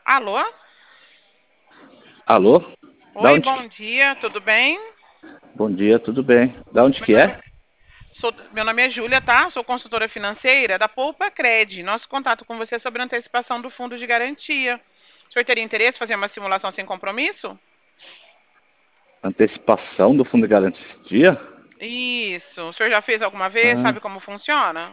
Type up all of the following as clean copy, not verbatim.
Alô? Alô? Da Oi, onde? bom dia, tudo bem? Bom dia, tudo bem? Da onde Meu que nome, é? meu nome é Júlia, tá? Sou consultora financeira da Poupa Cred. Nosso contato com você é sobre a antecipação do fundo de garantia. O senhor teria interesse em fazer uma simulação sem compromisso? Antecipação do Fundo de Garantia? Isso. O senhor já fez alguma vez? Ah, Sabe como funciona?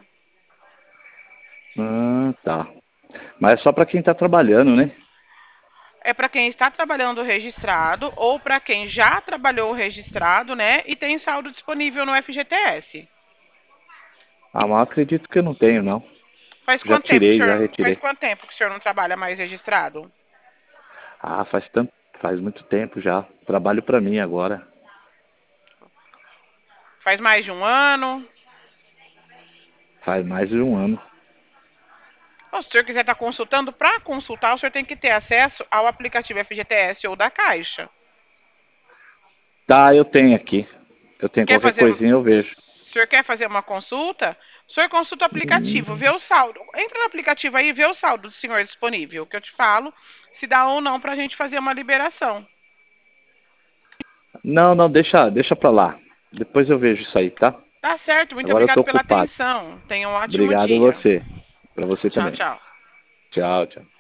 tá. Mas é só para quem está trabalhando, né? É para quem está trabalhando registrado ou para quem já trabalhou registrado, né? E tem saldo disponível no FGTS. Ah, mas eu acredito que eu não tenho, não. Faz Já quanto tempo que o tirei, já senhor, faz retirei. quanto tempo que o senhor não trabalha mais registrado? Ah, faz muito tempo já. Trabalho para mim agora. Faz mais de um ano? Faz mais de um ano. Ou se o senhor quiser estar consultando, para consultar, o senhor tem que ter acesso ao aplicativo FGTS ou da Caixa. Tá, eu tenho aqui. Eu tenho Quer qualquer fazer, coisinha, eu vejo. o senhor quer fazer uma consulta? O senhor consulta o aplicativo, vê Hum, o saldo. Entra no aplicativo aí e vê o saldo do senhor disponível, que eu te falo se dá ou não para a gente fazer uma liberação. Não, não, deixa pra lá. Depois eu vejo isso aí, tá? Tá certo, muito Agora eu tô obrigado pela ocupado. atenção. Tenha um ótimo Obrigado a dia. você. Pra você Tchau, também. tchau. Tchau, tchau.